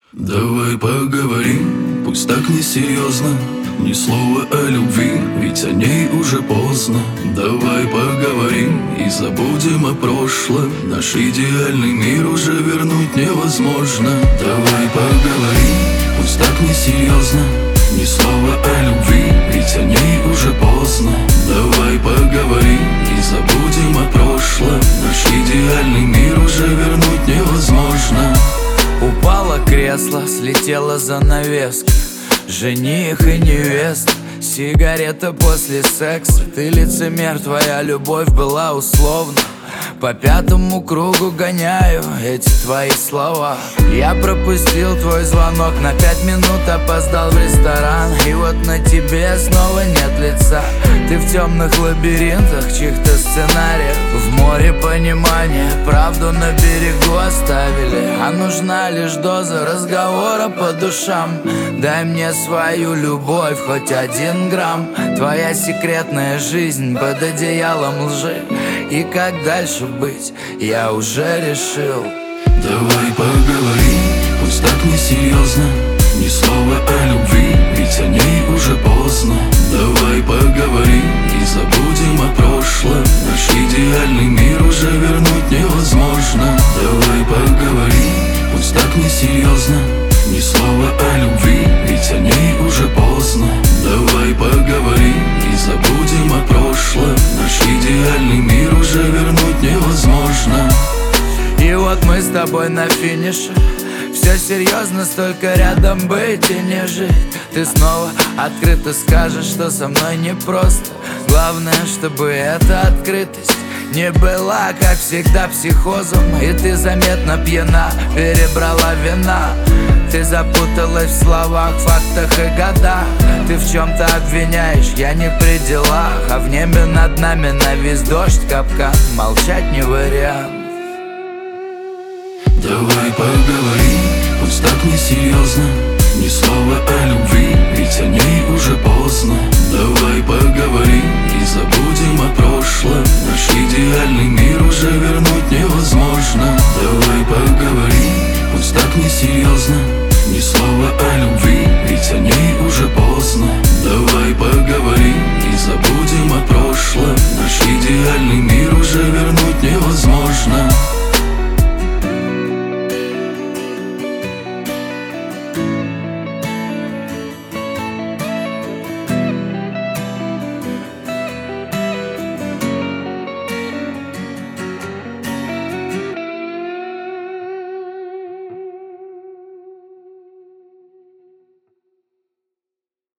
Давай поговорим, пусть так несерьезно. Ни слова о любви, ведь о ней уже поздно. Давай поговорим и забудем о прошлом. Наш идеальный мир уже вернуть невозможно. Давай поговорим, пусть так несерьезно. Ни слова о любви, ведь о ней уже поздно. Давай поговорим и забудем о прошлом. Наш идеальный мир уже вернуть невозможно. Упало кресло, слетела занавеска. Жених и невеста, сигарета после секса. Ты лицемер, твоя любовь была условна. По пятому кругу гоняю эти твои слова. Я пропустил твой звонок, на 5 минут опоздал в ресторан. И вот на тебе снова нет лица. Ты в темных лабиринтах чьих-то сценариев. В море понимания правду на берегу оставили. А нужна лишь доза разговора по душам. Дай мне свою любовь, хоть 1 грамм. Твоя секретная жизнь под одеялом лжи. И как дальше быть, я уже решил. Давай поговорим, пусть так несерьезно. Ни слова о любви, ведь о ней уже поздно. Давай поговорим и забудем о прошлом. Наш идеальный мир уже вернуть невозможно. Давай поговорим, пусть так несерьезно. Ни слова о любви, ведь о ней уже поздно. Давай поговорим и забудем о прошлом. Наш идеальный мир уже вернуть невозможно. И вот мы с тобой на финише. Все серьезно, столько рядом быть и не жить. Ты снова открыто скажешь, что со мной непросто. Главное, чтобы эта открытость не была, как всегда, психозом. И ты заметно пьяна, перебрала вина. Ты запуталась в словах, фактах и годах. Ты в чем-то обвиняешь, я не при делах. А в небе над нами навис дождь, капкан. Молчать не вариант. Давай поговорим, пусть так несерьезно. Ни слова о любви, ведь о ней уже поздно. Давай поговорим и забудем о прошлом. Наш идеальный мир уже вернуть невозможно. Давай поговорим, пусть так несерьезно. Ни слова о любви, ведь о ней уже поздно. Давай поговорим и забудем о прошлом. Наш идеальный мир уже вернуть невозможно.